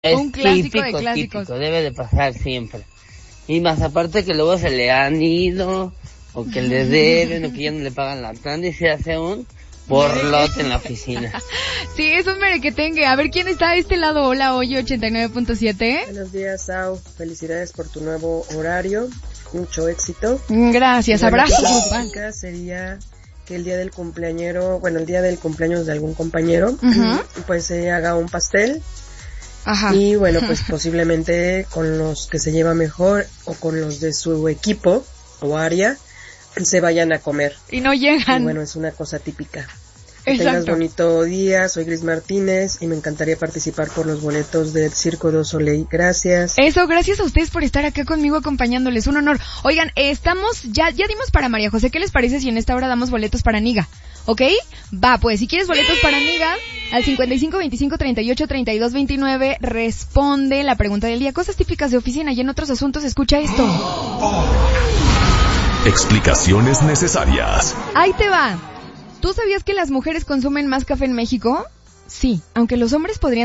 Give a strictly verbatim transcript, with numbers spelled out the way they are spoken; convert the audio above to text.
Es Un clásico típico, de clásicos. típico, debe de pasar siempre. Y más aparte que luego se le han ido, o que le deben, o que ya no le pagan la tanda y se hace un borlote en la oficina. Sí, es un merequetengue. A ver, ¿quién está a este lado? Hola, Oye ochenta y nueve punto siete. Buenos días, Sau. Felicidades por tu nuevo horario. Mucho éxito. Gracias, Bueno, abrazo la grupal. típica sería que el día del cumpleañero, bueno, el día del cumpleaños de algún compañero, Ujú. pues se haga un pastel. Ajá. Y bueno, pues posiblemente con los que se lleva mejor o con los de su equipo o área se vayan a comer. Y no Y llegan. bueno, es una cosa típica. Que tengas Exacto. bonito día, soy Gris Martínez y me encantaría participar por los boletos del Circo du Soleil. Gracias. Eso, gracias a ustedes por estar acá conmigo acompañándoles, un honor. Oigan, eh, estamos, ya, ya dimos para María José, ¿qué les parece si en esta hora damos boletos para Niga? ¿Ok? Va, pues, si quieres boletos para Niga, al cincuenta y cinco veinticinco treinta y ocho treinta y dos veintinueve, responde la pregunta del día, cosas típicas de oficina, y en otros asuntos escucha esto. Explicaciones necesarias. Ahí te va. ¿Tú sabías que las mujeres consumen más café en México? Sí, aunque los hombres podrían